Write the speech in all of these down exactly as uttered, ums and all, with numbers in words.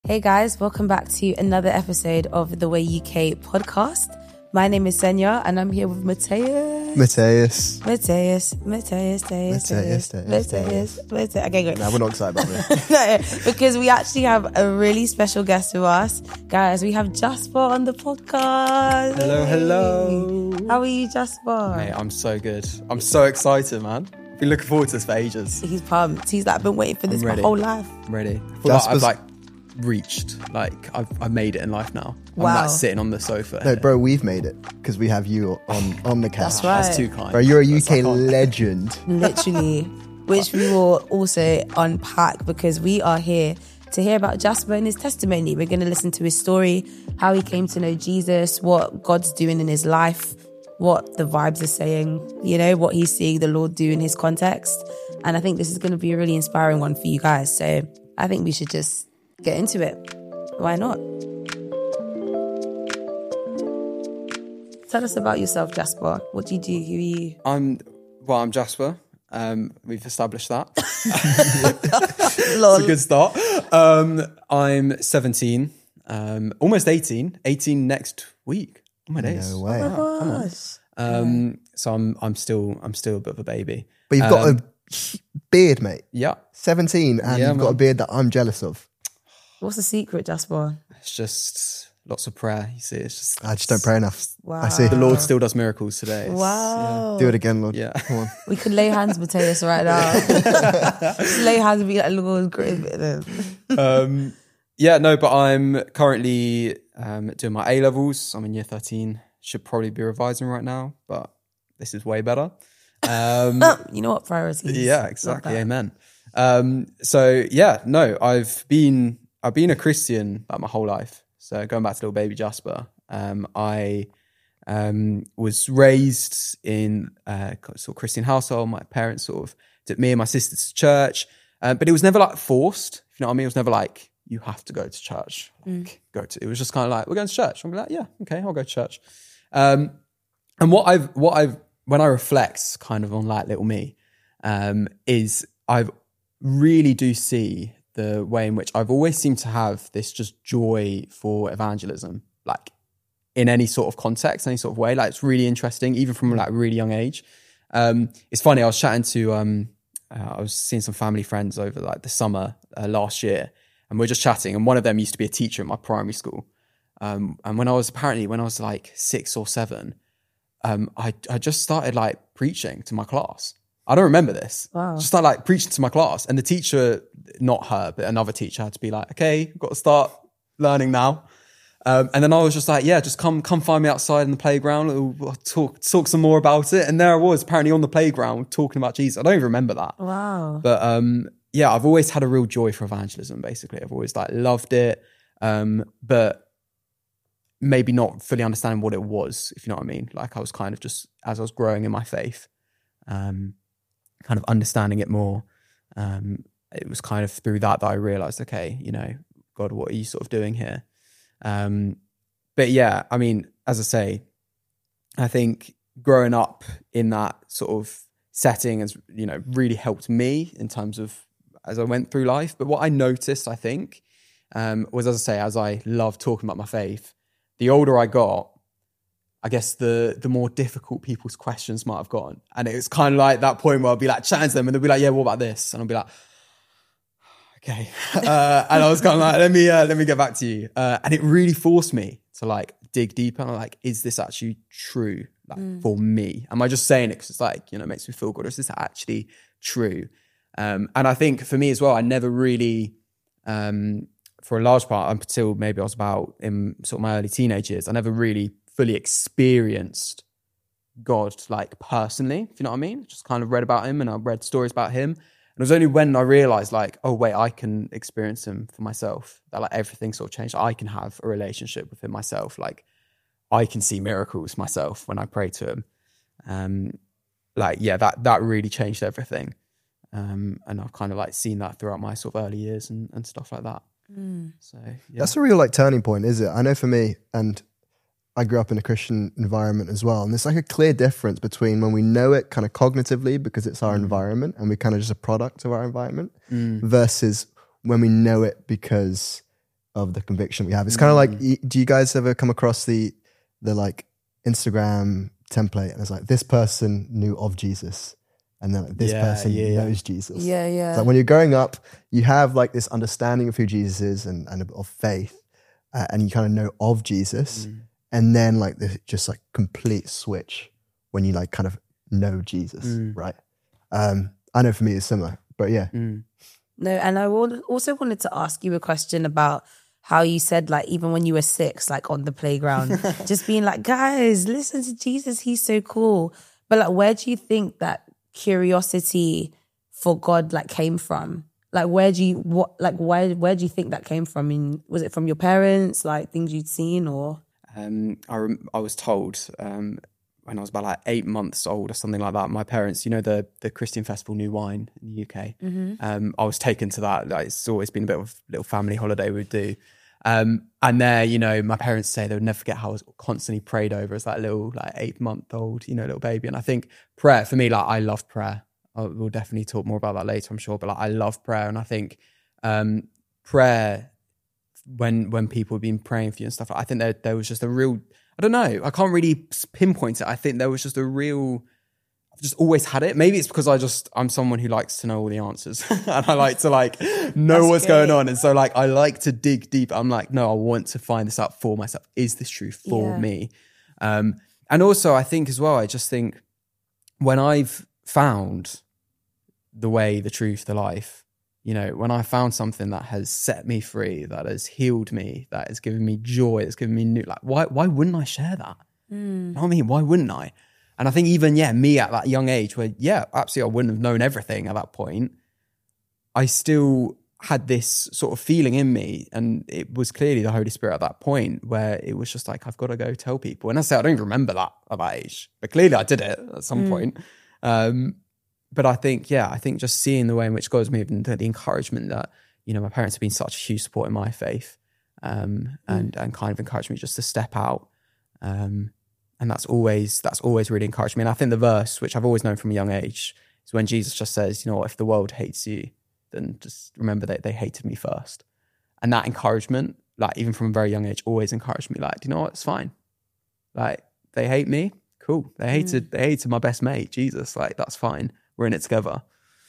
Hey guys, welcome back to another episode of the Way U K podcast. My name is Senya and I'm here with Mateus. Mateus. Mateus. Mateus. Mateus. Mateus. Mateus. Mateus. Okay, good. No, we're not excited about this. No, because we actually have a really special guest with us. Guys, we have Jasper on the podcast. Hello, hello. How are you, Jasper? Mate, I'm so good. I'm so excited, man. I've been looking forward to this for ages. He's pumped. He's like, been waiting for this I'm my ready. whole life. I'm ready. I feel like I've like reached, like I've, I've made it in life now. I'm Wow. like sitting on the sofa. No, here. bro, we've made it because we have you on, on the couch. That's right. That's too kind. Bro, you're a U That's K like, oh. legend. Literally, which we will also unpack because we are here to hear about Jasper and his testimony. We're going to listen to his story, how he came to know Jesus, what God's doing in his life, what the vibes are saying, you know, what he's seeing the Lord do in his context. And I think this is going to be a really inspiring one for you guys. So I think we should just get into it. Why not? Tell us about yourself, Jasper. What do you do? Who are you? I'm, well, I'm Jasper. Um, we've established that. Lol. It's a good start. Um, I'm seventeen, um, almost eighteen, eighteen next week. Oh my days. No way. Oh my gosh. Um, so I'm, I'm still, I'm still a bit of a baby. But you've got Um, a beard, mate. Yeah. seventeen, and Yeah, you've got man. a beard that I'm jealous of. What's the secret, Jasper? It's just lots of prayer. You see, it's just, I just don't pray enough. Wow. I see. the Lord still does miracles today. It's- Wow. Do it again, Lord. Yeah. Come on. We could lay hands, Mateus, right now. Just lay hands and be like, Lord, great. um, yeah, no, but I'm currently um, doing my A levels. I'm in year thirteen. Should probably be revising right now, but this is way better. Um, You know what? Priorities. yeah, Love exactly. that. Amen. Um, so yeah, no, I've been I've been a Christian like my whole life. So going back to little baby Jasper, um, I um, was raised in a sort of Christian household. My parents sort of took me and my sisters to church, um, but it was never like forced. If you know what I mean, it was never like you have to go to church. Like, go to. It was just kind of like we're going to church. I'm like, yeah, okay, I'll go to church. Um, and what I've what I've when I reflect kind of on like little me, um, is I've really do see the way in which I've always seemed to have this just joy for evangelism, like in any sort of context, any sort of way. Like it's really interesting, even from like a really young age. Um, it's funny, I was chatting to, um, uh, I was seeing some family friends over like the summer uh, last year, and we were just chatting, and one of them used to be a teacher at my primary school. Um, and when I was apparently, when I was like six or seven, um, I, I just started like preaching to my class. I don't remember this. Wow. Just started like preaching to my class, and the teacher, not her, but another teacher had to be like, okay, I've got to start learning now. Um, and then I was just like, yeah, just come, come find me outside in the playground. We'll, we'll talk, talk some more about it. And there I was apparently on the playground talking about Jesus. I don't even remember that. Wow. But um, yeah, I've always had a real joy for evangelism, basically. I've always like loved it. Um, but maybe not fully understanding what it was, if you know what I mean. Like I was kind of just, as I was growing in my faith, um, kind of understanding it more. Um, it was kind of through that that I realized, okay, you know, God, what are you sort of doing here? Um, but yeah, I mean, as I say, I think growing up in that sort of setting has, you know, really helped me in terms of as I went through life. But what I noticed, I think, um, was, as I say, as I love talking about my faith, the older I got, I guess the the more difficult people's questions might have gotten. And it was kind of like that point where I'll be like chatting to them and they'll be like, yeah, what about this? And I'll be like, okay. Uh, and I was kind of like, let me uh, let me get back to you. Uh, and it really forced me to like dig deeper. And I'm like, is this actually true like mm. for me? Am I just saying it because it's like, you know, it makes me feel good? Or is this actually true? Um, and I think for me as well, I never really, um, for a large part, until maybe I was about in sort of my early teenage years, I never really fully experienced God like personally, if you know what I mean. Just kind of read about him and I read stories about him. And it was only when I realized like, oh wait, I can experience him for myself, that like everything sort of changed. I can have a relationship with him myself. Like I can see miracles myself when I pray to him. Um, like, yeah, that, that really changed everything. Um, and I've kind of like seen that throughout my sort of early years and, and stuff like that. Mm. So yeah. That's a real like turning point, is it? I know for me, and I grew up in a Christian environment as well. And there's like a clear difference between when we know it kind of cognitively because it's our mm. environment and we're kind of just a product of our environment mm. versus when we know it because of the conviction we have. It's kind of like, y- do you guys ever come across the the like Instagram template and it's like, this person knew of Jesus and then like, this Yeah, person yeah, yeah. knows Jesus. Yeah, yeah. It's like when you're growing up, you have like this understanding of who Jesus is and, and of faith, uh, and you kind of know of Jesus, Mm. and then like this just like complete switch when you like kind of know Jesus, Mm. right? Um, I know for me it's similar, but yeah. Mm. No, and I wa- also wanted to ask you a question about how you said, like, even when you were six, like on the playground, just being like, guys, listen to Jesus, he's so cool. But like, where do you think that curiosity for God like came from? Like, where do you, what, like, where, where do you think that came from? I mean, was it from your parents, like things you'd seen, or? Um, I rem- I was told um, when I was about like eight months old or something like that. My parents, you know, the the Christian festival New Wine in the U K. Mm-hmm. Um, I was taken to that. Like, it's always been a bit of a little family holiday we'd do. Um, and there, you know, my parents say they would never forget how I was constantly prayed over as that little like eight month old, you know, little baby. And I think prayer for me, like I love prayer. I, we'll definitely talk more about that later, I'm sure. But like I love prayer, and I think um, prayer. When when people have been praying for you and stuff, I think there there was just a real, I don't know, I can't really pinpoint it. I think there was just a real, I've just always had it. Maybe it's because I just, I'm someone who likes to know all the answers and I like to like know That's what's great. going on. And so like, I like to dig deep. I'm like, no, I want to find this out for myself. Is this true for Yeah. me? Um, and also I think as well, I just think when I've found the way, the truth, the life, you know, when I found something that has set me free, that has healed me, that has given me joy, it's given me new, like, why, why wouldn't I share that? You know what I mean? Why wouldn't I? And I think even, yeah, me at that young age where, yeah, absolutely I wouldn't have known everything at that point, I still had this sort of feeling in me. And it was clearly the Holy Spirit at that point where it was just like, I've got to go tell people. And I say, I don't even remember that at that age, but clearly I did it at some point. Um, But I think, yeah, I think just seeing the way in which God's moved and the, the encouragement that, you know, my parents have been such a huge support in my faith, um, and, and kind of encouraged me just to step out. Um, and that's always, that's always really encouraged me. And I think the verse, which I've always known from a young age, is when Jesus just says, you know what, if the world hates you, then just remember that they hated me first. And that encouragement, like even from a very young age, always encouraged me, like, do you know what, it's fine. Like, they hate me, cool. They hated, mm. they hated my best mate, Jesus, like, that's fine. We're in it together.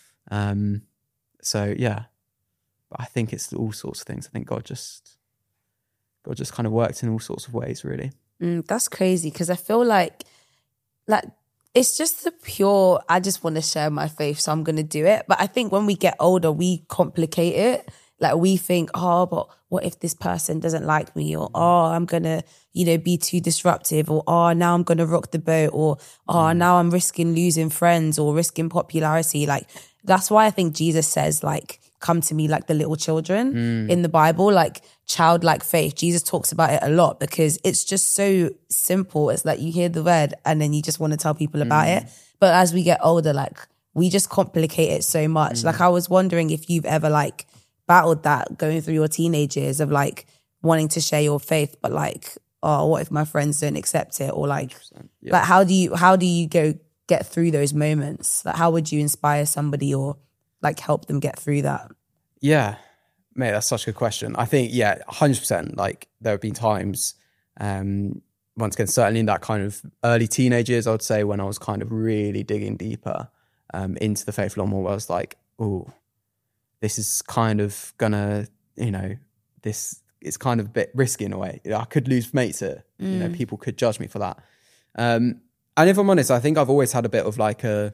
Um, so yeah, but I think it's all sorts of things. I think God just, God just kind of worked in all sorts of ways, really. Mm, that's crazy, because I feel like, like it's just the pure, I just want to share my faith, so I'm going to do it. But I think when we get older, we complicate it. Like we think, oh, but what if this person doesn't like me? Or, oh, I'm going to, you know, be too disruptive. Or, oh, now I'm going to rock the boat. Or, oh, mm. now I'm risking losing friends or risking popularity. Like, that's why I think Jesus says, like, come to me like the little children mm. in the Bible, like childlike faith. Jesus talks about it a lot because it's just so simple. It's like you hear the word and then you just want to tell people about mm. it. But as we get older, like, we just complicate it so much. Mm. Like, I was wondering if you've ever, like, battled that going through your teenage years of like wanting to share your faith, but like, oh, what if my friends don't accept it? Or like, yeah. like how do you how do you go get through those moments? Like, how would you inspire somebody or like help them get through that? Yeah, mate, that's such a good question. I think, yeah, one hundred percent. Like, there have been times, um, once again, certainly in that kind of early teenage years, I would say, when I was kind of really digging deeper um, into the faith a lot more, where I was like, oh, this is kind of gonna, you know, this is kind of a bit risky in a way. I could lose mates here. Mm. You know, people could judge me for that. Um, and if I'm honest, I think I've always had a bit of like a,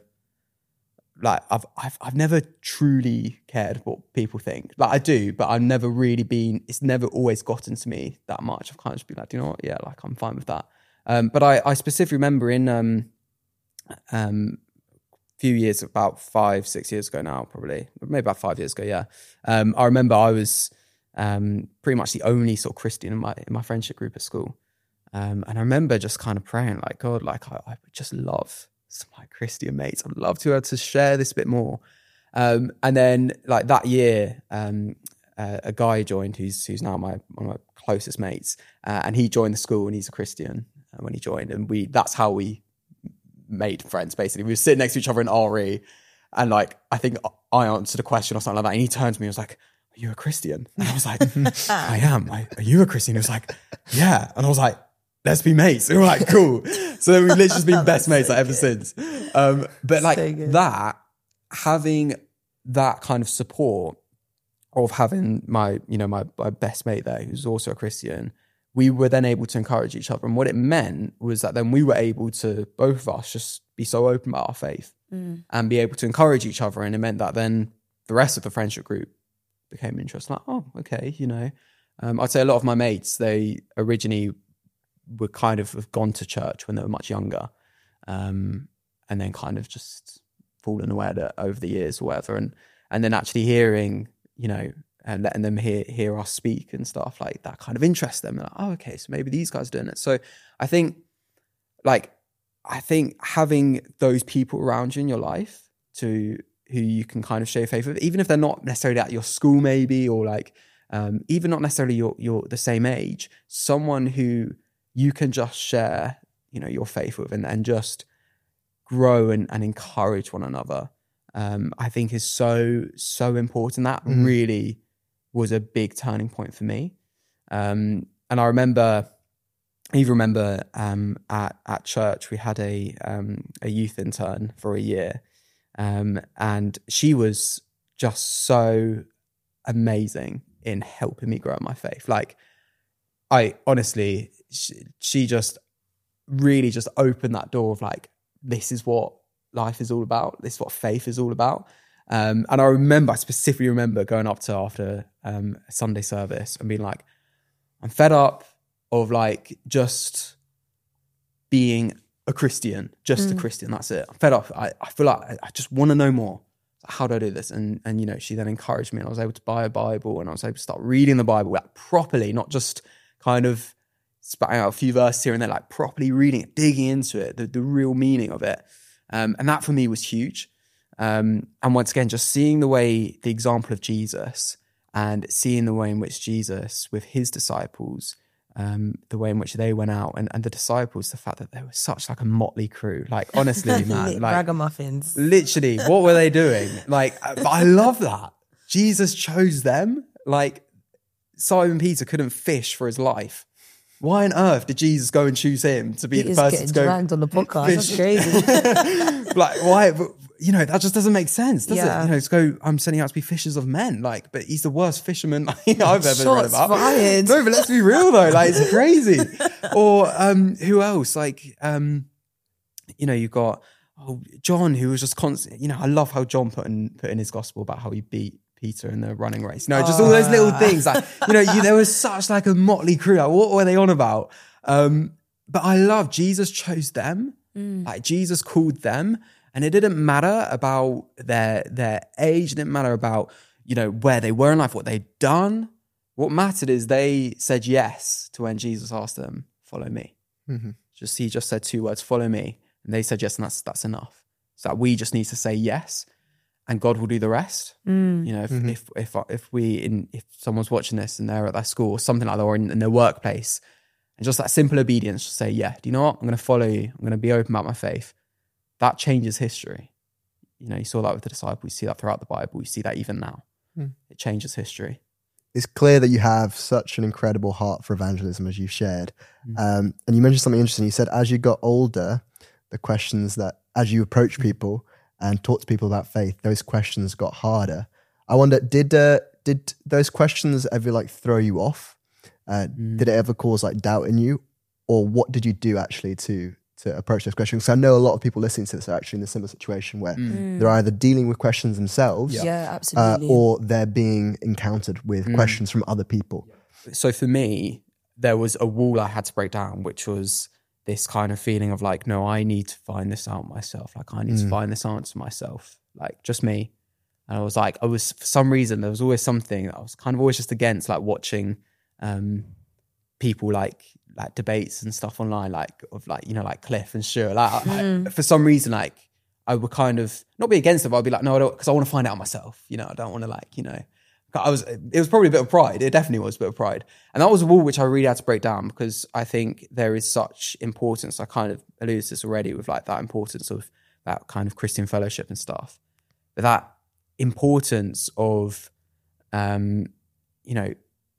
like I've I've I've never truly cared what people think. Like I do, but I've never really been. It's never always gotten to me that much. I've kind of just been like, you know what? Yeah, like I'm fine with that. Um, but I I specifically remember in um um. few years, about five, six years ago now, probably, maybe about five years ago, yeah. Um, I remember I was um, pretty much the only sort of Christian in my in my friendship group at school. Um, and I remember just kind of praying, like, God, like, I, I would just love some of my Christian mates. I'd love to be able to share this bit more. Um, and then, like, that year, um, uh, a guy joined who's who's now my one of my closest mates. Uh, and he joined the school, and he's a Christian uh, when he joined. And we that's how we made friends, basically. We were sitting next to each other in R E, and like I think I answered a question or something like that, and he turned to me and was like, "Are are you a Christian? And I was like, I am. I, are you a Christian? He was like, yeah. And I was like, let's be mates. And we were like, cool. So then we've literally just been best mates so like ever good. since. Um, but like So good. that, having that kind of support of having my, you know, my, my best mate there, who's also a Christian, we were then able to encourage each other. And what it meant was that then we were able to, both of us, just be so open about our faith Mm. and be able to encourage each other. And it meant that then the rest of the friendship group became interested. Like, oh, okay, you know. Um, I'd say a lot of my mates, they originally were kind of have gone to church when they were much younger, um, and then kind of just fallen away at it over the years or whatever. And and then actually hearing, you know, and letting them hear hear us speak and stuff like that kind of interests them. They're like, oh, okay, so maybe these guys are doing it. So I think, like, I think having those people around you in your life to who you can kind of share faith with, even if they're not necessarily at your school, maybe, or like um, even not necessarily your your the same age, someone who you can just share, you know, your faith with and, and just grow and, and encourage one another. Um, I think is so so important. That Mhm. really was a big turning point for me. Um, and I remember. I even remember um, at at church we had a um, a youth intern for a year, um, and she was just so amazing in helping me grow in my faith. Like, I honestly, she, she just really just opened that door of like, this is what life is all about. This is what faith is all about. Um, and I remember, I specifically remember going up to her after um, a Sunday service and being like, I'm fed up of like just being a Christian, just Mm. a Christian. That's it. I'm fed up. I, I feel like I, I just want to know more. How do I do this? And and you know, she then encouraged me, and I was able to buy a Bible, and I was able to start reading the Bible like, properly, not just kind of spouting out a few verses here and there, like properly reading it, digging into it, the, the real meaning of it. Um, and that for me was huge. Um, and once again, just seeing the way, the example of Jesus, and seeing the way in which Jesus, with his disciples, um, the way in which they went out, and, and the disciples, the fact that they were such like a motley crew. Like, honestly, man, like Ragamuffins. literally, what were they doing? Like, but I love that. Jesus chose them. Like, Simon Peter couldn't fish for his life. Why on earth did Jesus go and choose him to be He the is person getting to go dragged on the podcast. That's fish? crazy. Like, why? But, you know, that just doesn't make sense, does Yeah. it? You know, to go, I'm sending out to be fishers of men. Like, but he's the worst fisherman I've ever read Shots about. fired. No, but let's be real though. Like, it's crazy. Or um, who else? Like, um, you know, you've got oh, John, who was just constant. You know, I love how John put in put in his gospel about how he beat Peter in the running race. No, just all those little things. Like, you know, you, there was such like a motley crew. Like, what were they on about? Um, but I love Jesus chose them. Mm. Like, Jesus called them, and it didn't matter about their their age. It didn't matter about, you know, where they were in life, what they'd done. What mattered is they said yes to when Jesus asked them, "Follow me." Mm-hmm. Just he just said two words, "Follow me," and they said yes, and that's that's enough. So that we just need to say yes, and God will do the rest. Mm. You know, if Mhm. if if if we in if someone's watching this and they're at their school or something like that, or in, in their workplace, and just that simple obedience, just say, yeah, do you know what? I'm going to follow you. I'm going to be open about my faith. That changes history. You know, you saw that with the disciples. You see that throughout the Bible. You see that even now. Mm. It changes history. It's clear that you have such an incredible heart for evangelism, as you've shared. Mm. Um, and you mentioned something interesting. You said as you got older, the questions that, as you approach people and talk to people about faith, those questions got harder. I wonder, did uh, did those questions ever like throw you off? Uh, Mm. Did it ever cause like doubt in you? Or what did you do actually to to approach those questions? Because I know a lot of people listening to this are actually in a similar situation where Mm. they're either dealing with questions themselves Yeah, uh, absolutely. or they're being encountered with Mm. questions from other people. So for me, there was a wall I had to break down, which was this kind of feeling of like, no, I need to find this out myself. Like, I need to Mm. find this answer myself. Like, just me. And I was like, I was, for some reason, there was always something that I was kind of always just against, like watching um, people like, like debates and stuff online, like of like, you know, like Cliff and Stuart. Like, I- Mm. I, for some reason, like I would kind of not be against it, but I'd be like, no, I don't, because I want to find out myself. You know, I don't want to like, you know, I was, it was probably a bit of pride. It definitely was a bit of pride. And that was a wall which I really had to break down, because I think there is such importance. I kind of alluded to this already with like that importance of that kind of Christian fellowship and stuff. But that importance of um, you know,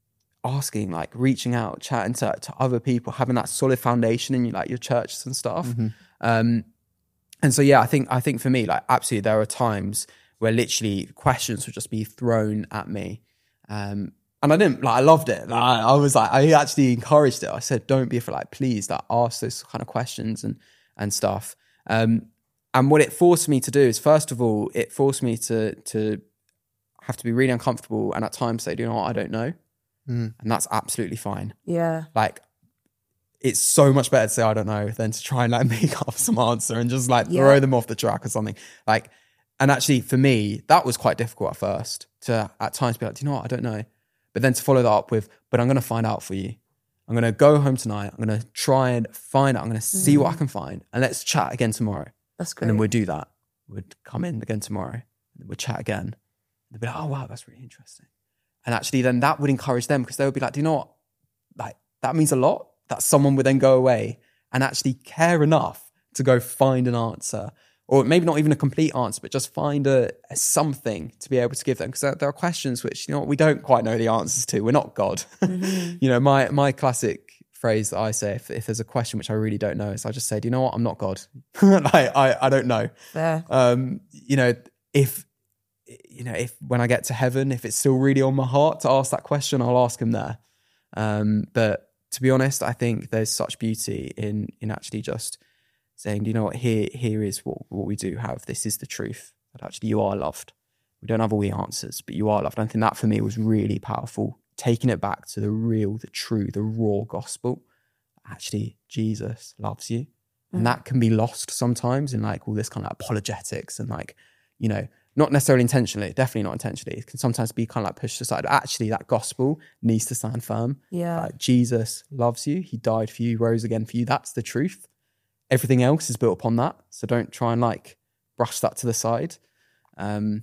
asking, like reaching out, chatting to, to other people, having that solid foundation in like your churches and stuff. Mm-hmm. Um, and so, yeah, I think, I think for me, like absolutely there are times where literally questions would just be thrown at me. Um, and I didn't, like, I loved it. Like, I, I was like, I actually encouraged it. I said, don't be afraid, like, please, like ask those kind of questions and, and stuff. Um, and what it forced me to do is, first of all, it forced me to, to have to be really uncomfortable and at times say, do you know what, I don't know. Mm. And that's absolutely fine. Yeah. Like, it's so much better to say I don't know than to try and like make up some answer and just like Yeah. throw them off the track or something. Like, and actually for me, that was quite difficult at first to at times be like, do you know what, I don't know. But then to follow that up with, but I'm going to find out for you. I'm going to go home tonight. I'm going to try and find out. I'm going to see Mm. what I can find and let's chat again tomorrow. That's great. And then we'll do that. We'd come in again tomorrow and we'll chat again. They'd be like, oh wow, that's really interesting. And actually then that would encourage them because they would be like, do you know what? Like, that means a lot that someone would then go away and actually care enough to go find an answer, or maybe not even a complete answer, but just find a, a something to be able to give them. Because there, there are questions which, you know, we don't quite know the answers to. We're not God. Mm-hmm. You know, my my classic phrase that I say, if, if there's a question which I really don't know, is I just say, do you know what? I'm not God. like, I, I don't know. Fair. Um, you know, if, you know, if when I get to heaven, if it's still really on my heart to ask that question, I'll ask him there. Um, but to be honest, I think there's such beauty in in actually just saying, do you know what, here here is what, what we do have. This is the truth, that actually you are loved. We don't have all the answers, but you are loved. I think that for me was really powerful, taking it back to the real, the true, the raw gospel. Actually, Jesus loves you. And that can be lost sometimes in like all this kind of apologetics and like, you know, not necessarily intentionally, definitely not intentionally. It can sometimes be kind of like pushed aside. Actually, that gospel needs to stand firm. Yeah. Like, Jesus loves you. He died for you, rose again for you. That's the truth. Everything else is built upon that. So don't try and like brush that to the side. Um,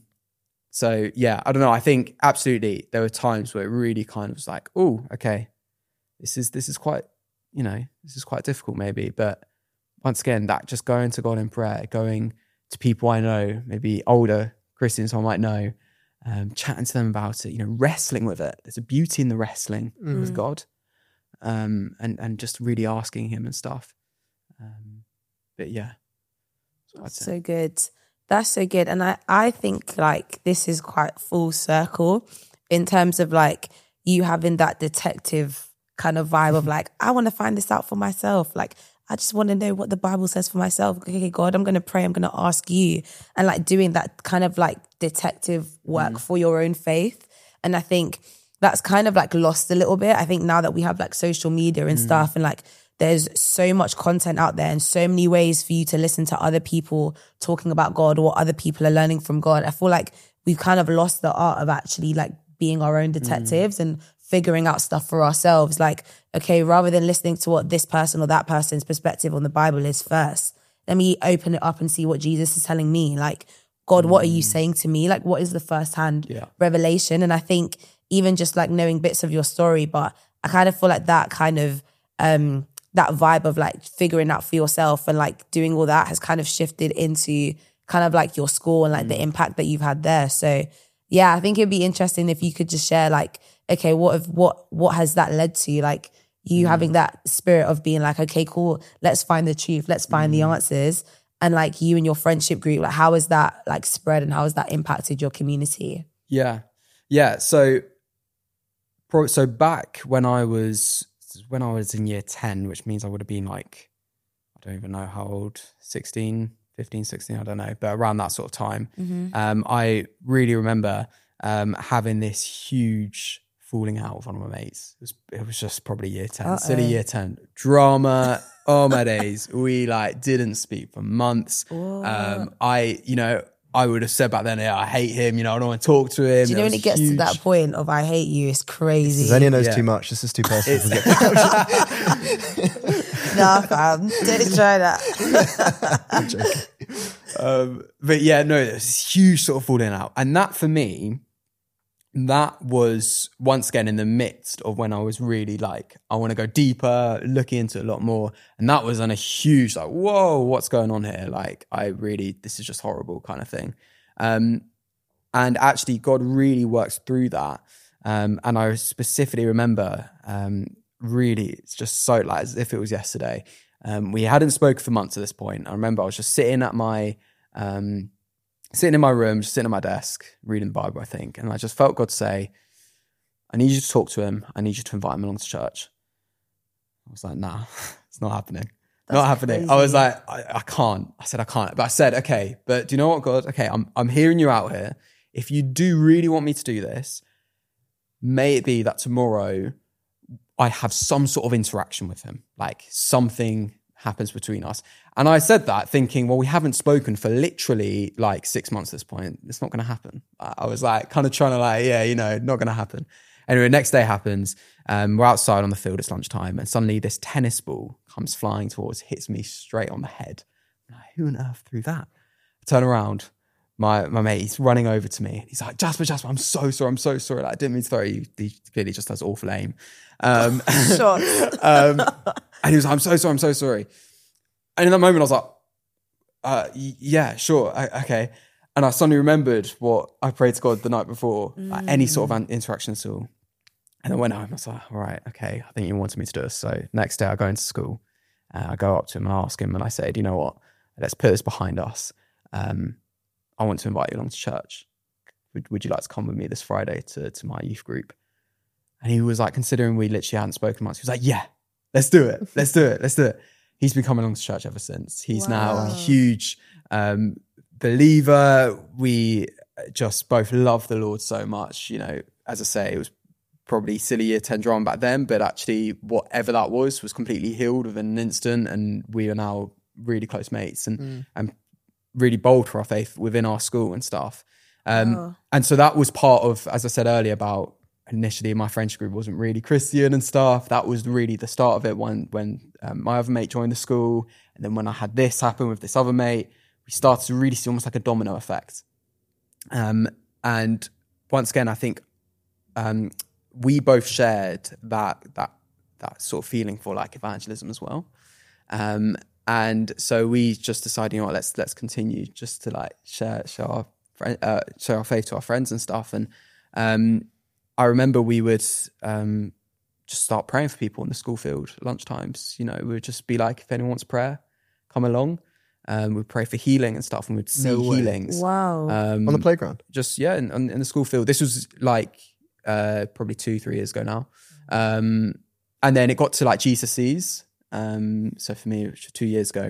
so yeah, I don't know. I think absolutely there were times where it really kind of was like, oh, okay, this is, this is quite, you know, this is quite difficult maybe. But once again, that just going to God in prayer, going to people I know, maybe older Christians I might know, um, chatting to them about it, you know, wrestling with it. There's a beauty in the wrestling Mm. with God, um, and and just really asking him and stuff. Um, but yeah, that's what I'd say. So good. That's so good. And I, I think like this is quite full circle in terms of like you having that detective kind of vibe of like, I want to find this out for myself. Like, I just want to know what the Bible says for myself. Okay, God, I'm going to pray. I'm going to ask you. And like doing that kind of like detective work Mm. for your own faith. And I think that's kind of like lost a little bit. I think now that we have like social media and Mm. stuff and like there's so much content out there and so many ways for you to listen to other people talking about God or what other people are learning from God. I feel like we've kind of lost the art of actually like being our own detectives mm. and figuring out stuff for ourselves. Like, okay, rather than listening to what this person or that person's perspective on the Bible is first, let me open it up and see what Jesus is telling me. Like, God, what are you saying to me? Like, what is the firsthand Yeah. revelation? And I think even just like knowing bits of your story, but I kind of feel like that kind of, um, that vibe of like figuring out for yourself and like doing all that has kind of shifted into kind of like your school and like mm. the impact that you've had there. So yeah, I think it'd be interesting if you could just share like, okay, what if, what what has that led to? Like you mm. having that spirit of being like, okay, cool, let's find the truth, let's find mm. the answers. And like you and your friendship group, like how has that like spread and how has that impacted your community? Yeah. Yeah. So pro- so back when I was when I was in year ten, which means I would have been like, I don't even know how old, sixteen, fifteen, sixteen, I don't know, but around that sort of time. Mm-hmm. Um, I really remember um, having this huge falling out with one of my mates. It was, it was just probably year ten, Uh-oh. silly year ten. Drama, oh my days. We like didn't speak for months. Um, I, you know, I would have said back then, yeah, I hate him, you know, I don't want to talk to him. Do you know when it gets huge. to that point of I hate you, it's crazy. Zenia knows yeah. too much. This is too personal. Nah, fam, don't try that. I'm joking. Um, but yeah, no, there's this huge sort of falling out. And that for me, that was once again in the midst of when I was really like, I want to go deeper, looking into it a lot more. And that was on a huge like, whoa, what's going on here? Like, I really, this is just horrible kind of thing. Um, and actually God really works through that. Um, and I specifically remember, um, really, it's just so like as if it was yesterday. Um, we hadn't spoken for months at this point. I remember I was just sitting at my, um, sitting in my room, just sitting at my desk, reading the Bible, I think. And I just felt God say, I need you to talk to him. I need you to invite him along to church. I was like, nah, it's not happening. That's not happening. crazy. I was like, I, I can't. I said, I can't. But I said, okay, but do you know what, God? Okay, I'm I'm hearing you out here. If you do really want me to do this, may it be that tomorrow I have some sort of interaction with him, like something happens between us. And I said that thinking, well, we haven't spoken for literally like six months at this point. It's not going to happen. I was like, kind of trying to like, yeah, you know, not going to happen. Anyway, next day happens. Um, we're outside on the field, it's lunchtime, and suddenly this tennis ball comes flying towards, hits me straight on the head. I'm like, who on earth threw that? I turn around. My my mate, he's running over to me. He's like, Jasper, Jasper, I'm so sorry. I'm so sorry. Like, I didn't mean to throw you. He clearly just has awful aim. Um, Sure. um, and he was like, I'm so sorry. I'm so sorry. And in that moment, I was like, uh, y- yeah, sure. I, okay. And I suddenly remembered what I prayed to God the night before, like any sort of an- interaction at all. And I went home. I was like, all right, okay. I think you wanted me to do this. So next day I go into school. Uh, I go up to him and I ask him and I say, do you know what? Let's put this behind us. Um, I want to invite you along to church. Would, would you like to come with me this Friday to, to my youth group? And he was like, considering we literally hadn't spoken much, he was like, yeah, let's do it. Let's do it. Let's do it. He's been coming along to church ever since. He's Wow. now a huge um, believer. We just both love the Lord so much. You know, as I say, it was probably silly year ten drama back then, but actually whatever that was, was completely healed within an instant. And we are now really close mates and, Mm. and really bold for our faith within our school and stuff. Um, Wow. And so that was part of, as I said earlier, about initially my friendship group wasn't really Christian and stuff. That was really the start of it when, when um, my other mate joined the school. And then when I had this happen with this other mate, we started to really see almost like a domino effect. Um, and once again, I think um, we both shared that, that, that sort of feeling for like evangelism as well. Um, And so we just decided, you know what, let's let's continue just to like share share our friend, uh, share our faith to our friends and stuff. And um, I remember we would um, just start praying for people in the school field at lunchtimes. You know, we would just be like, if anyone wants prayer, come along. Um, we'd pray for healing and stuff, and we'd see No way. healings. Wow. Um, On the playground. just yeah, in, in the school field. This was like uh, probably two, three years ago now. Um, and then it got to like G C S Es. Um, so for me, it was two years ago.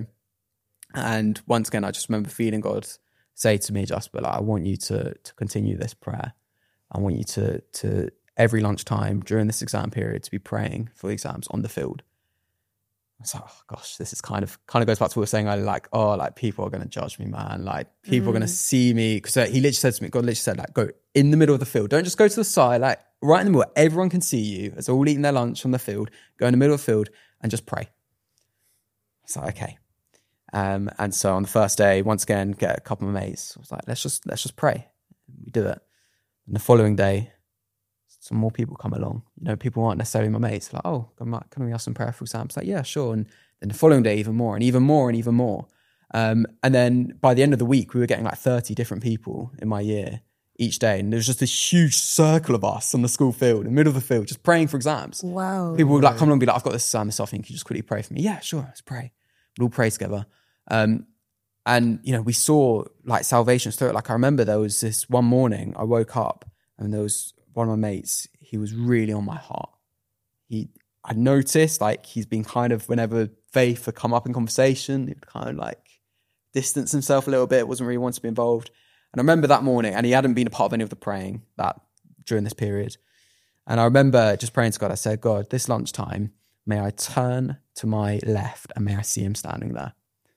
And once again, I just remember feeling God say to me, just but like, I want you to to continue this prayer. I want you to to every lunchtime during this exam period to be praying for exams on the field. I was like, oh gosh, this is kind of kind of goes back to what we were saying. I like, oh, like people are going to judge me, man. Like people are going to see me because he literally said to me, God literally said, like, go in the middle of the field. Don't just go to the side, like right in the middle. Everyone can see you as they're all eating their lunch on the field. Go in the middle of the field and just pray. It's like, okay. Um, and so on the first day, once again, get a couple of mates. I was like, let's just let's just pray. We did it. And the following day, some more people come along. You know, people aren't necessarily my mates. Like, oh, can I, can we have some prayer for exams? Like, yeah, sure. And then the following day, even more, and even more, and even more. Um, and then by the end of the week, we were getting like thirty different people in my year each day. And there was just this huge circle of us on the school field, in the middle of the field, just praying for exams. Wow. People would like come along and be like, I've got this exam this afternoon. Can you just quickly pray for me? Yeah, sure. Let's pray. We'd all pray together. Um, and, you know, we saw like salvation through it. Like I remember there was this one morning I woke up and there was one of my mates, he was really on my heart. He, I noticed like he's been kind of, whenever faith would come up in conversation, he'd kind of like distance himself a little bit, wasn't really wanting to be involved. And I remember that morning, and he hadn't been a part of any of the praying that during this period. And I remember just praying to God, I said, God, this lunchtime, may I turn to my left and may I see him standing there.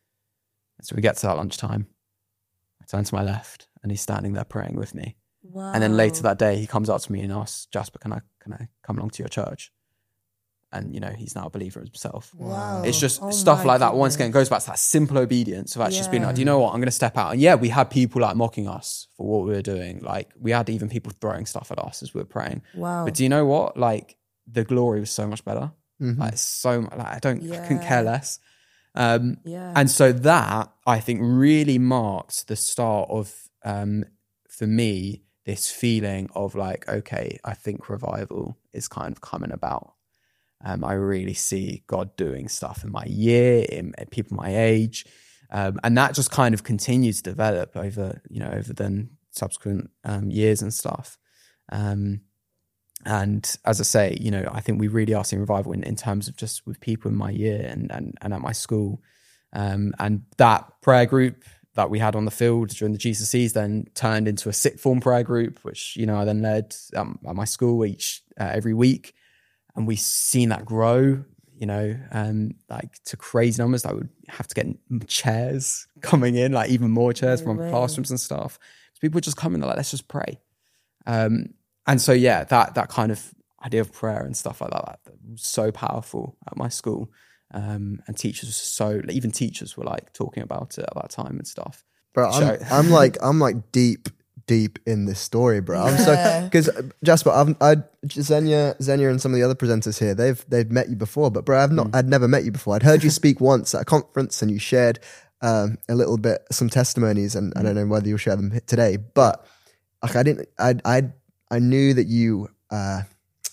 And so we get to that lunchtime. I turn to my left and he's standing there praying with me. Wow. And then later that day, he comes up to me and asks, Jasper, can I can I come along to your church? And, you know, he's now a believer himself. Wow. It's just Oh stuff my like that. Once goodness. again, it goes back to that simple obedience of actually just being Yeah. like, do you know what? I'm going to step out. And yeah, we had people like mocking us for what we were doing. Like we had even people throwing stuff at us as we were praying. Wow. But do you know what? Like the glory was so much better. Mhm. Like so much, like I don't, I couldn't Yeah. care less. Um, yeah. and so that I think really marked the start of, um, for me, this feeling of like, okay, I think revival is kind of coming about. Um, I really see God doing stuff in my year, in, in people my age. Um, and that just kind of continues to develop over, you know, over then subsequent um, years and stuff. Um, and as I say, you know, I think we really are seeing revival in, in terms of just with people in my year and and, and at my school. Um, and that prayer group that we had on the field during the G C Cs then turned into a sixth form prayer group, which, you know, I then led um, at my school each uh, every week. And we've seen that grow, you know, um, like to crazy numbers. That would have to get chairs coming in, like even more chairs from way. classrooms and stuff. So people would just come in, they're like, let's just pray. Um, and so, yeah, that that kind of idea of prayer and stuff like that, that was so powerful at my school. Um, and teachers were so, even teachers were like talking about it at that time and stuff. Bro, I'm, So- I'm like, I'm like deep, deep in this story, bro. I'm so, Yeah. because Jasper, I've, I, Xenia, Xenia and some of the other presenters here, they've, they've met you before, but bro, I've not, I'd never met you before. I'd heard you speak once at a conference and you shared, um, a little bit, some testimonies, and I don't know whether you'll share them today, but like, I didn't, I, I, I knew that you, uh,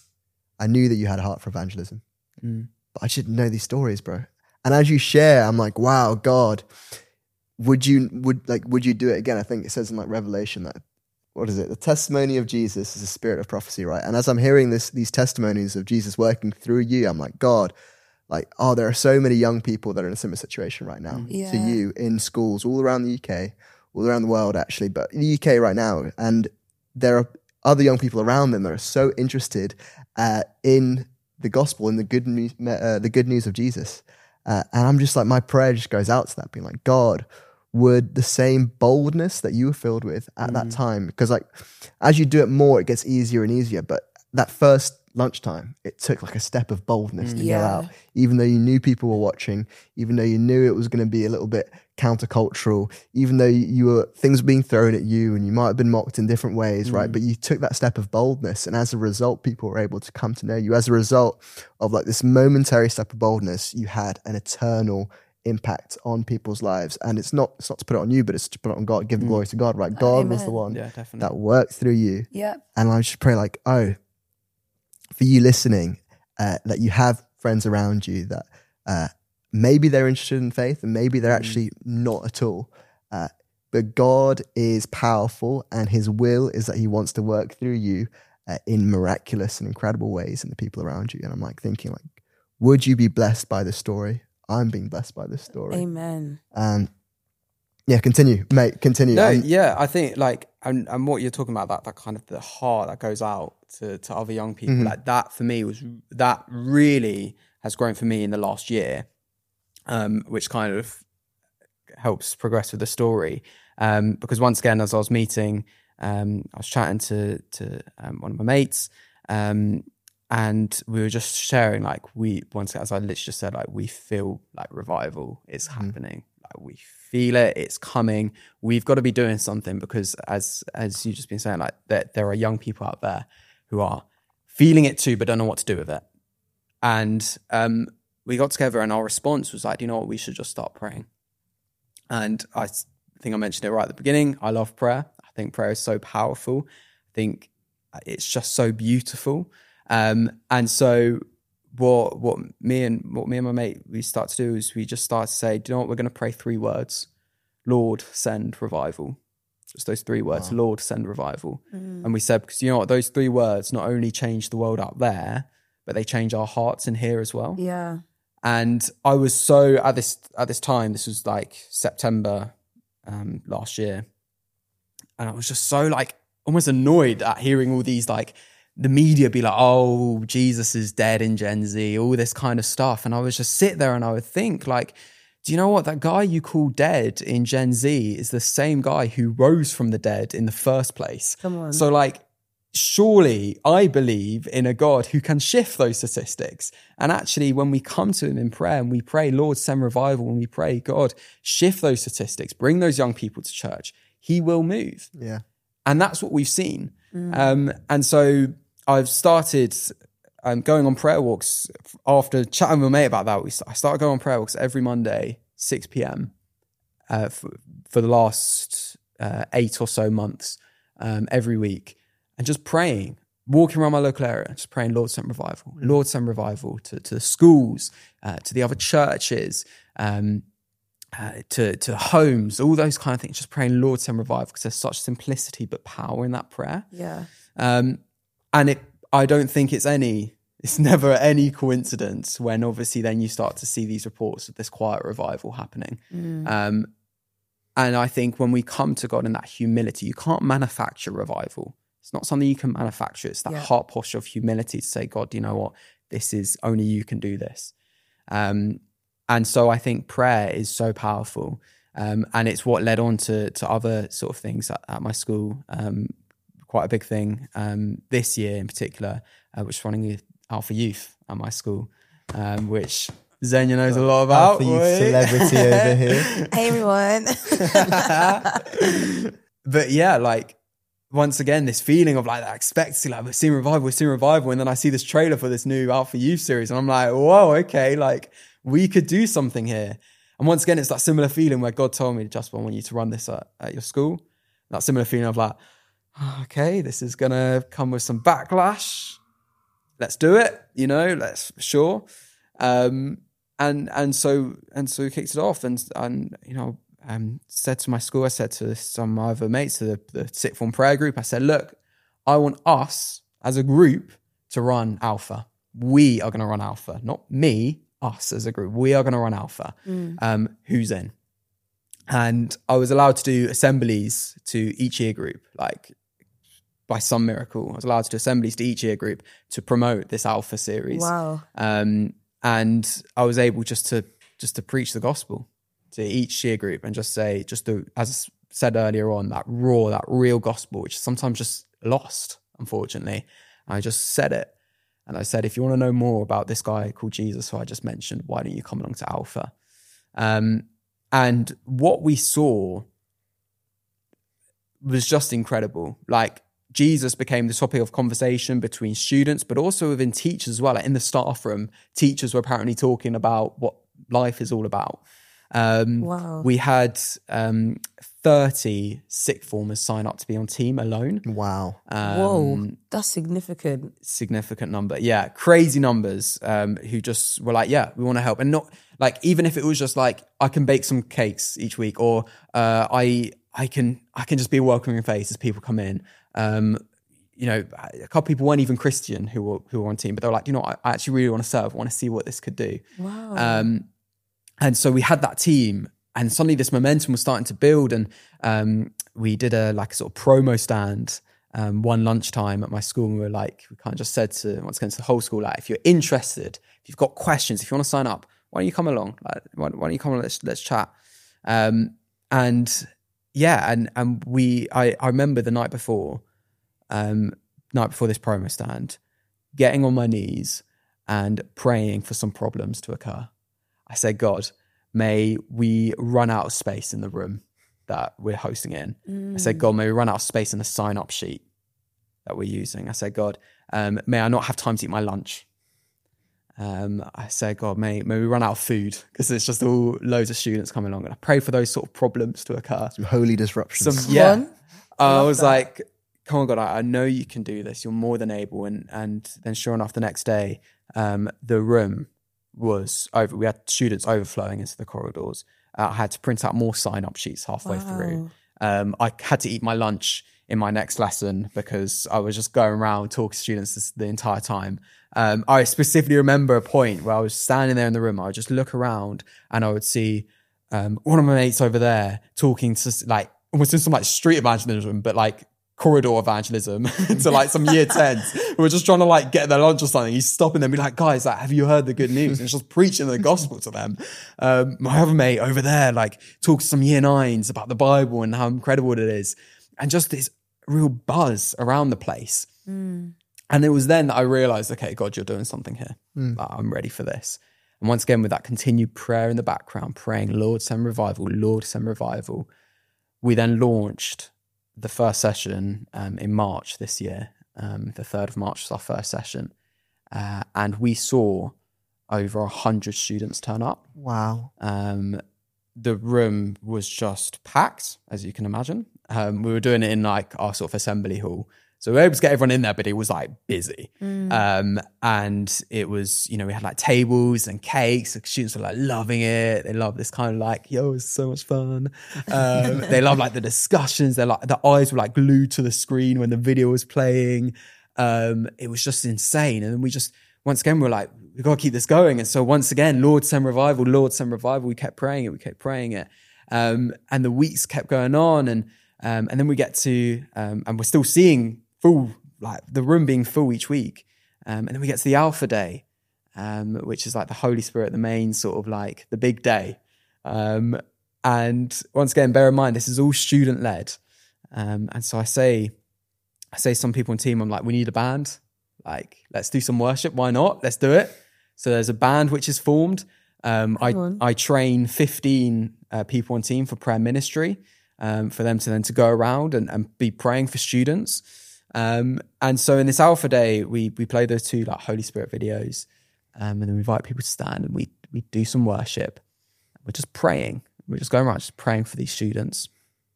I knew that you had a heart for evangelism, Mm. but I didn't know these stories, bro. And as you share, I'm like, wow, God, would you, would like, would you do it again? I think it says in like Revelation that, what is it? The testimony of Jesus is a spirit of prophecy, right? And as I'm hearing this, these testimonies of Jesus working through you, I'm like, God, like, oh, there are so many young people that are in a similar situation right now Yeah. to you in schools all around the U K, all around the world actually, but in the U K right now. And there are other young people around them that are so interested uh, in the gospel, in the good news, uh, the good news of Jesus. Uh, and I'm just like, my prayer just goes out to that, being like, God, would the same boldness that you were filled with at that time, because like as you do it more, it gets easier and easier. But that first lunchtime, it took like a step of boldness to Yeah. go out, even though you knew people were watching, even though you knew it was going to be a little bit countercultural, even though you were things were being thrown at you and you might have been mocked in different ways, right? But you took that step of boldness, and as a result, people were able to come to know you. As a result of like this momentary step of boldness, you had an eternal impact on people's lives. And it's not it's not to put it on you, but it's to put it on God, give the glory to God, right? God was the Amen. one Yeah, definitely. that worked through you. Yep. And I just pray like, oh, for you listening, uh, that you have friends around you that uh, maybe they're interested in faith and maybe they're actually not at all. Uh, but God is powerful, and his will is that he wants to work through you uh, in miraculous and incredible ways in the people around you. And I'm like thinking like, would you be blessed by this story? I'm being blessed by this story. Amen. Um, yeah, continue, mate, continue. No, Um, yeah, I think like, and, and what you're talking about, that that kind of the heart that goes out to, to other young people, like that for me was, that really has grown for me in the last year, um, which kind of helps progress with the story. Um, because once again, as I was meeting, um, I was chatting to, to um, one of my mates, um, and we were just sharing, like, we, once as I literally just said, like, we feel like revival is happening. Like, we feel it, it's coming. We've got to be doing something, because as as you've just been saying, like, there, there are young people out there who are feeling it too, but don't know what to do with it. And um, we got together, and our response was like, you know what, we should just start praying. And I think I mentioned it right at the beginning. I love prayer. I think prayer is so powerful. I think it's just so beautiful. Um, and so what what me and what me and my mate we start to do is we just start to say, do you know what, we're going to pray three words: Lord, send revival. Just those three words: Wow. Lord, send revival. And we said, because you know what, those three words not only change the world out there, but they change our hearts in here as well. Yeah. And I was so at this at this time, this was like September um, last year, and I was just so like almost annoyed at hearing all these, like, the media be like, oh, Jesus is dead in Gen Z, all this kind of stuff. And I was just sit there and I would think, like, do you know what? That guy you call dead in Gen Z is the same guy who rose from the dead in the first place. Come on. So, like, surely I believe in a God who can shift those statistics. And actually, when we come to him in prayer and we pray, Lord, send revival, when we pray, God, shift those statistics, bring those young people to church, he will move. yeah. And that's what we've seen. Um, and so I've started um, going on prayer walks after chatting with a mate about that. We, I started going on prayer walks every Monday, six p.m. Uh, for, for the last uh, eight or so months. um, every week and just praying, walking around my local area, just praying, Lord, send revival, Lord, send revival to, to the schools, uh, to the other churches, um, uh, to, to the homes, all those kind of things, just praying, Lord, send revival, because there's such simplicity but power in that prayer. Yeah. Um, and it, I don't think it's any, it's never any coincidence when obviously then you start to see these reports of this quiet revival happening. Mm. Um, and I think when we come to God in that humility, you can't manufacture revival. It's not something you can manufacture. It's that Yeah. heart posture of humility to say, God, you know what? This is, only you can do this. Um, and so I think prayer is so powerful. Um, and it's what led on to, to other sort of things at, at my school. Um, quite a big thing um, this year in particular, uh, which is running Alpha Youth at my school, um, which Xenia knows a lot about. Alpha Youth celebrity over here. Hey, everyone. But yeah, like, once again, this feeling of like that expectancy, like we're seeing revival, we're seeing revival. And then I see this trailer for this new Alpha Youth series and I'm like, whoa, okay, like we could do something here. And once again, it's that similar feeling where God told me, Jasper, I want you to run this at, at your school. That similar feeling of like, oh, okay, this is going to come with some backlash. Let's do it, you know, let's sure. Um, and, and so, and so we kicked it off and, and, you know, Um, said to my school, I said to some of my other mates, to the, the sixth form prayer group, I said, look, I want us as a group to run Alpha. We are going to run Alpha, not me, us as a group. We are going to run Alpha. Mm. Um, who's in? And I was allowed to do assemblies to each year group, like by some miracle. I was allowed to do assemblies to each year group to promote this Alpha series. Wow. Um, and I was able just to just to preach the gospel to each year group and just say, just to, as I said earlier on, that raw, that real gospel, which is sometimes just lost, unfortunately. I just said it. And I said, if you want to know more about this guy called Jesus, who I just mentioned, why don't you come along to Alpha? Um, and what we saw was just incredible. Like, Jesus became the topic of conversation between students, but also within teachers as well. Like in the staff room, teachers were apparently talking about what life is all about. Um, Wow. We had um, thirty sixth formers sign up to be on team alone. Wow. Um, Whoa, that's significant. Significant number. Yeah, crazy numbers um, who just were like, yeah, we want to help. And not like, even if it was just like, I can bake some cakes each week, or uh, I I can I can just be a welcoming face as people come in. Um, you know, a couple of people weren't even Christian who were who were on team, but they were like, you know, I, I actually really want to serve. I want to see what this could do. Wow. Um, and so we had that team, and suddenly this momentum was starting to build. And um, we did a like a sort of promo stand um, one lunchtime at my school, and we were like, we kind of just said to once again to the whole school, like, if you're interested, if you've got questions, if you want to sign up, why don't you come along? Like, why, why don't you come along? Let's let's chat. Um, and yeah, and and we, I I remember the night before. Um, night before this promo stand, getting on my knees and praying for some problems to occur. I said, God, may we run out of space in the room that we're hosting in. Mm. I said, God, may we run out of space in the sign-up sheet that we're using. I said, God, um, may I not have time to eat my lunch. Um, I said, God, may, may we run out of food, because it's just all loads of students coming along. And I pray for those sort of problems to occur. Some holy disruptions. Some, yeah. Fun. I was that. like, come on, God, I, I know you can do this. You're more than able. And and then sure enough, the next day, um, the room was over. We had students overflowing into the corridors. Uh, I had to print out more sign-up sheets halfway Wow. through. Um, I had to eat my lunch in my next lesson because I was just going around talking to students this, the entire time. Um, I specifically remember a point where I was standing there in the room. I would just look around and I would see um, one of my mates over there talking to like, almost in some like street evangelism, but like corridor evangelism to like some year tens who were just trying to like get their lunch or something. He's stopping them, be like, guys, like, have you heard the good news? And it's just preaching the gospel to them. Um, my other mate over there, like, talks to some year nines about the Bible and how incredible it is. And just this real buzz around the place. Mm. And it was then that I realized, okay, God, you're doing something here. Mm. Like, I'm ready for this. And once again, with that continued prayer in the background, praying, Lord, send revival, Lord, send revival. We then launched the first session um, in March this year. Um, the third of March was our first session. Uh, and we saw over a hundred students turn up. Wow. Um, the room was just packed, as you can imagine. Um, we were doing it in like our sort of assembly hall. So we were able to get everyone in there, but it was like busy. Mm. Um, and it was, you know, we had like tables and cakes. The students were like loving it. They love this kind of like, yo, it's so much fun. Um, they love like the discussions. They're like, the eyes were like glued to the screen when the video was playing. Um, it was just insane. And then we just, once again, we were like, we've got to keep this going. And so once again, Lord, send revival, Lord, send revival. We kept praying it. We kept praying it. Um, and the weeks kept going on. And, um, and then we get to, um, and we're still seeing full, like the room being full each week. Um, and then we get to the Alpha Day, um, which is like the Holy Spirit, the main sort of like the big day. Um, and once again, bear in mind, this is all student led. Um, and so I say, I say some people on team, I'm like, we need a band. Like, let's do some worship. Why not? Let's do it. So there's a band which is formed. Um, I, I train fifteen uh, people on team for prayer ministry, um, for them to then to go around and, and be praying for students. Um, and so in this Alpha Day, we we play those two like Holy Spirit videos, um, and then we invite people to stand and we we do some worship. We're just praying. We're just going around just praying for these students.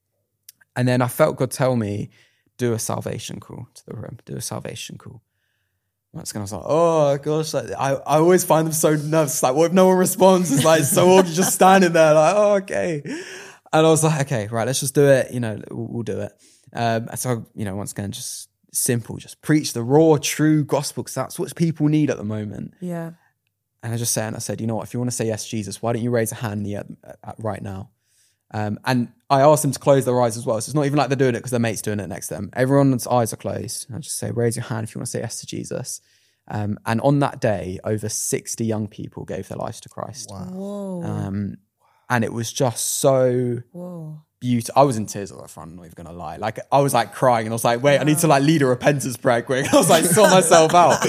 And then I felt God tell me, do a salvation call to the room. Do a salvation call. Once again, I was like, oh gosh, like, I, I always find them so nervous. Like, what if no one responds? It's like so awkward just standing there like, oh, okay. And I was like, okay, right, let's just do it. You know, we'll, we'll do it. Um, so, you know, once again, just simple, just preach the raw, true gospel, because that's what people need at the moment. Yeah. And I just said, and I said, you know what, if you want to say yes, Jesus, why don't you raise a hand the, uh, right now? Um, and I asked them to close their eyes as well. So it's not even like they're doing it because their mate's doing it next to them. Everyone's eyes are closed. And I just say, raise your hand if you want to say yes to Jesus. Um, and on that day, over sixty young people gave their lives to Christ. Wow. Whoa. Um, and it was just so Whoa. beautiful. I was in tears at the front, I'm not even going to lie. Like, I was like crying and I was like, wait, I need to like lead a repentance prayer quick. I was like, sort myself out.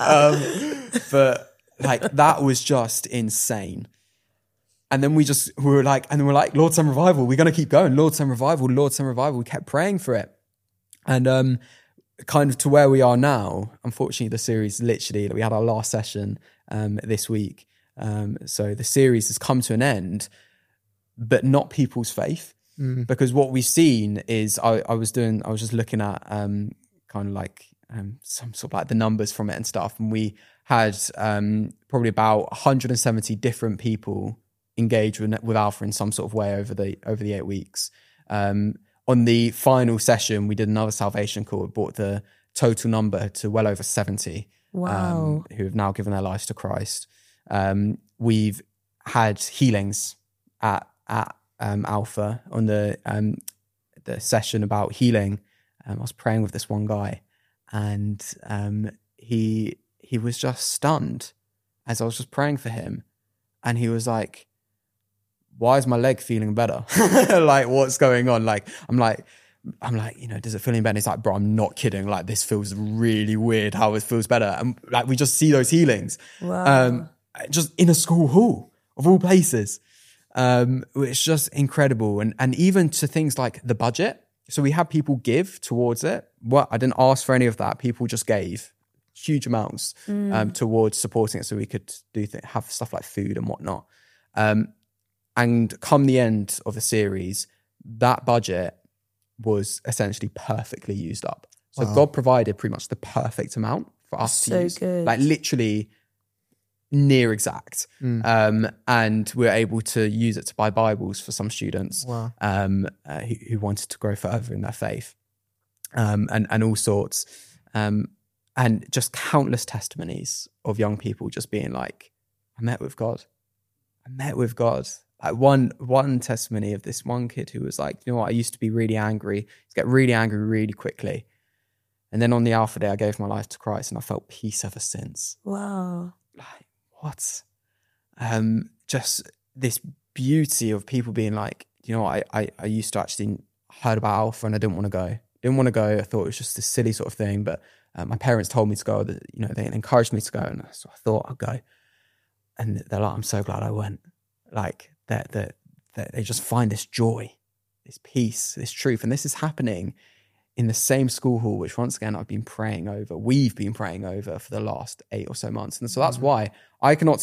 Um, but like, that was just insane. And then we just, we were like, and then we're like, Lord, send revival. We're going to keep going. Lord, send revival. Lord, send revival. We kept praying for it. And um, kind of to where we are now, unfortunately, the series literally, we had our last session um, this week. Um, so the series has come to an end, but not people's faith. Mm. Because what we've seen is, I, I was doing, I was just looking at um, kind of like um, some sort of like the numbers from it and stuff. And we had um, probably about one hundred seventy different people engage with, with Alpha in some sort of way over the over the eight weeks. Um, on the final session, we did another salvation call. It brought the total number to well over seventy. Wow. Um, who have now given their lives to Christ. Um, we've had healings at at um, Alpha on the um, the session about healing. Um, I was praying with this one guy, and um, he he was just stunned as I was just praying for him, and he was like, why is my leg feeling better? Like, what's going on? Like, I'm like, I'm like, you know, does it feel any better? He's like, bro, I'm not kidding. Like, this feels really weird how it feels better. And like, we just see those healings. Wow. Um, just in a school hall of all places. Um, it's just incredible. And, and even to things like the budget. So we had people give towards it. What I didn't ask for any of that. People just gave huge amounts mm. um, towards supporting it so we could do th- have stuff like food and whatnot. Um, And come the end of the series, that budget was essentially perfectly used up. So wow. God provided pretty much the perfect amount for us so to use. Good. Like literally near exact. Mm. Um, and we were able to use it to buy Bibles for some students wow. um, uh, who, who wanted to grow further in their faith um, and, and all sorts. Um, and just countless testimonies of young people just being like, I met with God. I met with God. Like one one testimony of this one kid who was like, you know what, I used to be really angry. I used to get really angry really quickly. And then on the Alpha Day, I gave my life to Christ and I felt peace ever since. Wow. Like, what? Um, just this beauty of people being like, you know what, I, I, I used to actually heard about Alpha and I didn't want to go. Didn't want to go. I thought it was just this silly sort of thing. But uh, my parents told me to go. That, you know, they encouraged me to go. And so I thought I'd go. And they're like, I'm so glad I went. Like, that that that they just find this joy, this peace, this truth. And this is happening in the same school hall, which once again, I've been praying over, we've been praying over for the last eight or so months. And so that's why I cannot take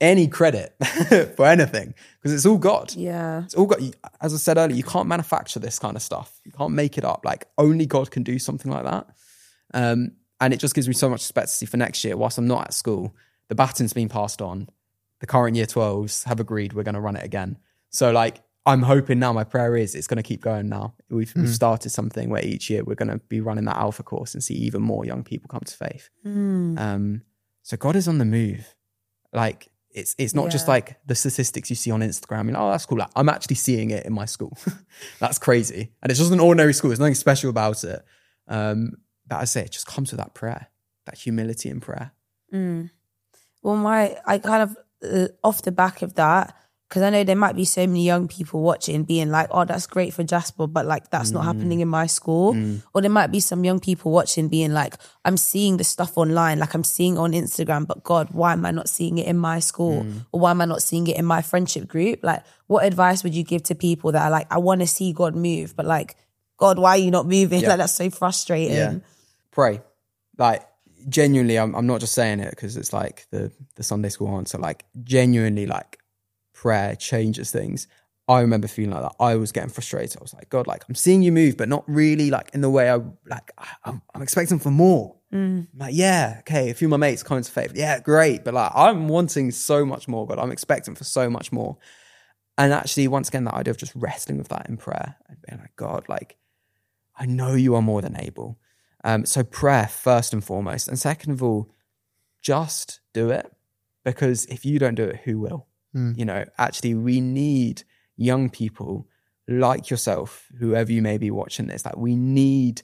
any credit for anything because it's all God. Yeah. It's all God. As I said earlier, you can't manufacture this kind of stuff. You can't make it up. Like only God can do something like that. Um, and it just gives me so much expectancy for next year. Whilst I'm not at school, the baton's been passed on. The current year twelves have agreed we're going to run it again. So like, I'm hoping now, my prayer is it's going to keep going now. We've, mm. we've started something where each year we're going to be running that alpha course and see even more young people come to faith. Mm. Um, so God is on the move. Like it's it's not yeah. just like the statistics you see on Instagram. You know, oh, that's cool. Like, I'm actually seeing it in my school. That's crazy. And it's just an ordinary school. There's nothing special about it. Um, but I say it just comes with that prayer, that humility in prayer. Mm. Well, my, I kind of, uh, off the back of that, because I know there might be so many young people watching being like, oh, that's great for Jasper, but like that's mm. not happening in my school. Mm. Or there might be some young people watching being like, I'm seeing the stuff online, like I'm seeing it on Instagram, but God, why am I not seeing it in my school? Mm. Or why am I not seeing it in my friendship group? Like, what advice would you give to people that are like, I want to see God move, but like, God, why are you not moving? Yeah. Like, that's so frustrating. Yeah. Pray. Like, genuinely, I'm, I'm not just saying it because it's like the, the Sunday school answer, like genuinely like, prayer changes things. I remember feeling like that. I was getting frustrated. I was like, God, like I'm seeing you move, but not really like in the way I like. I'm, I'm expecting for more. Mm. I'm like, yeah, okay. A few of my mates come to faith. Yeah, great. But like, I'm wanting so much more. God, I'm expecting for so much more. And actually, once again, that idea of just wrestling with that in prayer and being like, God, like I know you are more than able. Um, so prayer first and foremost, and second of all, just do it, because if you don't do it, who will? Mm. You know, actually, we need young people like yourself, whoever you may be watching this. Like, we need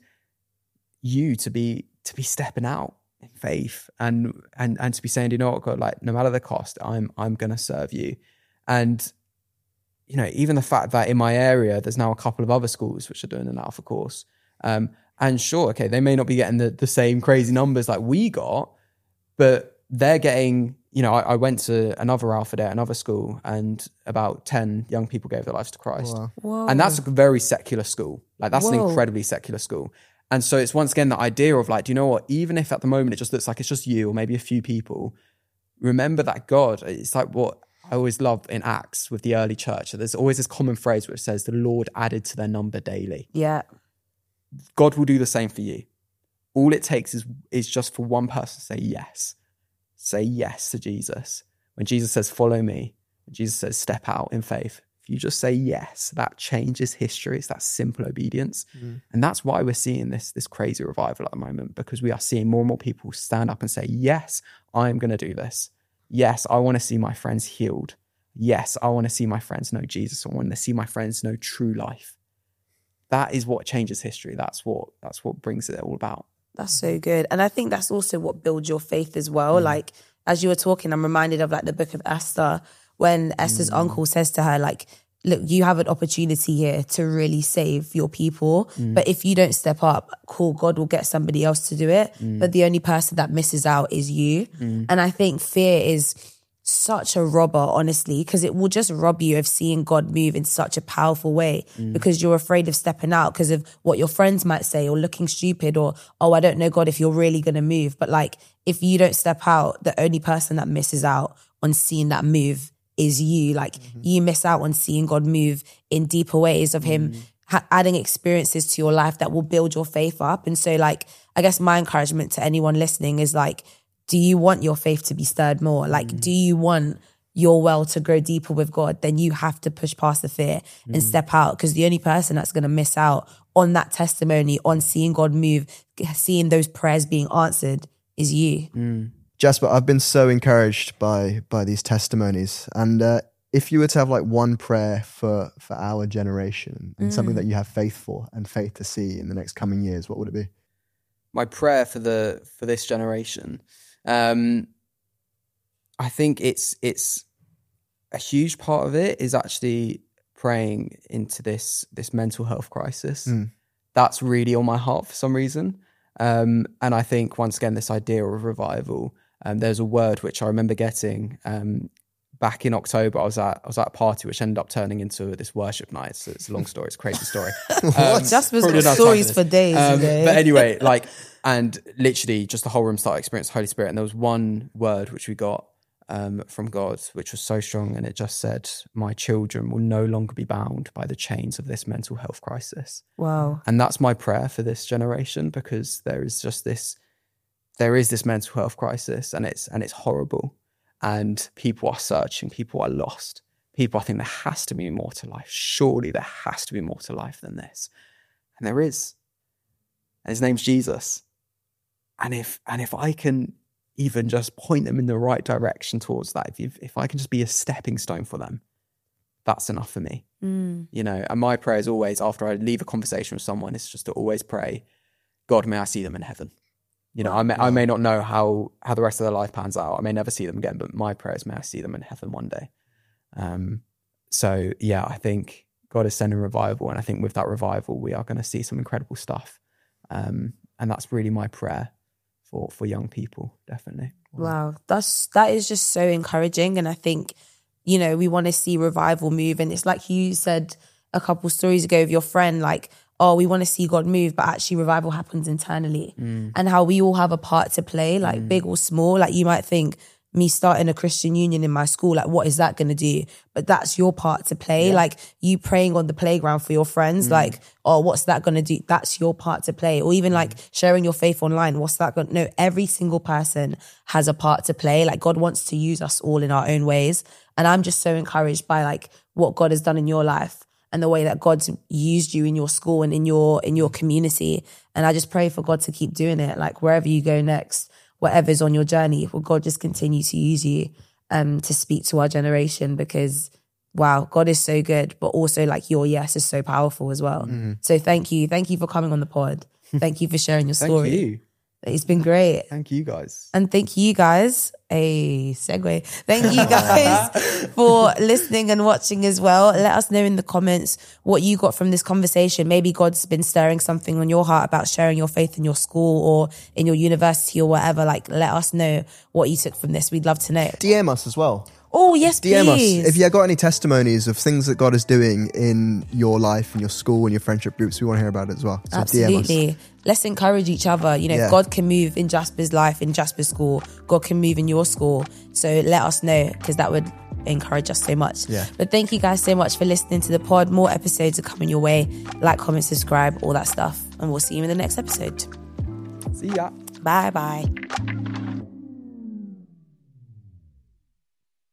you to be to be stepping out in faith and and and to be saying, you know what, God, like no matter the cost, I'm I'm gonna serve you. And you know, even the fact that in my area, there's now a couple of other schools which are doing an alpha course. Um, and sure, okay, they may not be getting the the same crazy numbers like we got, but they're getting. You know, I, I went to another Alpha Day at another school, and about ten young people gave their lives to Christ. Wow. Whoa. And that's a very secular school. Like, that's Whoa. an incredibly secular school. And so it's once again the idea of like, do you know what? Even if at the moment it just looks like it's just you or maybe a few people, remember that God, it's like what I always love in Acts with the early church. There's always this common phrase which says the Lord added to their number daily. Yeah. God will do the same for you. All it takes is is just for one person to say yes. Say yes to Jesus. When Jesus says, follow me, when Jesus says, step out in faith, if you just say yes, that changes history. It's that simple obedience. Mm. And that's why we're seeing this, this crazy revival at the moment, because we are seeing more and more people stand up and say, yes, I'm going to do this. Yes, I want to see my friends healed. Yes, I want to see my friends know Jesus. I want to see my friends know true life. That is what changes history. That's what, that's what brings it all about. That's so good. And I think that's also what builds your faith as well. Mm. Like, as you were talking, I'm reminded of like the book of Esther, when Esther's mm. uncle says to her, like, look, you have an opportunity here to really save your people. Mm. But if you don't step up, cool, God will get somebody else to do it. Mm. But the only person that misses out is you. Mm. And I think fear is such a robber, honestly, because it will just rob you of seeing God move in such a powerful way, mm. because you're afraid of stepping out because of what your friends might say, or looking stupid, or, oh, I don't know, God, if you're really going to move. But like, if you don't step out, the only person that misses out on seeing that move is you. Like, mm-hmm. you miss out on seeing God move in deeper ways of him mm. ha- adding experiences to your life that will build your faith up. And so like, I guess my encouragement to anyone listening is like, do you want your faith to be stirred more? Like, mm. do you want your well to grow deeper with God? Then you have to push past the fear mm. and step out, because the only person that's going to miss out on that testimony, on seeing God move, seeing those prayers being answered, is you. Mm. Jasper, I've been so encouraged by by these testimonies. And uh, if you were to have like one prayer for, for our generation and mm. something that you have faith for and faith to see in the next coming years, what would it be? My prayer for the for this generation... Um, I think it's it's a huge part of it is actually praying into this this mental health crisis. Mm. That's really on my heart for some reason. Um, and I think once again, this idea of revival. Um, there's a word which I remember getting um, back in October. I was at I was at a party which ended up turning into this worship night. So it's a long story. It's a crazy story. Um, Jasper's got stories for days. Um, but anyway, like. And literally just the whole room started experiencing the Holy Spirit. And there was one word which we got, um, from God, which was so strong. And it just said, my children will no longer be bound by the chains of this mental health crisis. Wow. And that's my prayer for this generation, because there is just this, there is this mental health crisis, and it's, and it's horrible. And people are searching, people are lost. People, I think there has to be more to life. Surely there has to be more to life than this. And there is. And his name's Jesus. And if and if I can even just point them in the right direction towards that, if, if, if I can just be a stepping stone for them, that's enough for me. Mm. You know, and my prayer is always, after I leave a conversation with someone, is just to always pray, God, may I see them in heaven. You know, I may, I may not know how, how the rest of their life pans out. I may never see them again, but my prayer is, may I see them in heaven one day. Um, so yeah, I think God is sending revival, and I think with that revival, we are going to see some incredible stuff. Um, and that's really my prayer for, for young people, definitely. Wow. That's, that is just so encouraging. And I think, you know, we want to see revival move. And it's like you said a couple stories ago of your friend, like, oh, we want to see God move, but actually revival happens internally. Mm. And how we all have a part to play, like mm. big or small. Like you might think, me starting a Christian union in my school, like what is that going to do? But that's your part to play. Yeah. Like you praying on the playground for your friends, mm. like, oh, what's that going to do? That's your part to play. Or even like sharing your faith online, what's that going to, no, every single person has a part to play. Like God wants to use us all in our own ways. And I'm just so encouraged by like what God has done in your life and the way that God's used you in your school and in your, in your community. And I just pray for God to keep doing it. Like wherever you go next, whatever's on your journey, will God just continue to use you um, to speak to our generation, because, wow, God is so good, but also like your yes is so powerful as well. Mm-hmm. So thank you. Thank you for coming on the pod. Thank you for sharing your story. Thank you. It's been great. Thank you guys. And thank you guys, a segue. Thank you guys for listening and watching as well. Let us know in the comments what you got from this conversation. Maybe God's been stirring something on your heart about sharing your faith in your school or in your university or whatever. Like, let us know what you took from this. We'd love to know. D M us as well. Oh, yes, D M please. us. If you got any testimonies of things that God is doing in your life, in your school, in your friendship groups, we want to hear about it as well. So Absolutely. D M us. Let's encourage each other. You know, yeah. if God can move in Jasper's life, in Jasper's school, God can move in your school. So let us know, because that would encourage us so much. Yeah. But thank you guys so much for listening to the pod. More episodes are coming your way. Like, comment, subscribe, all that stuff. And we'll see you in the next episode. See ya. Bye-bye.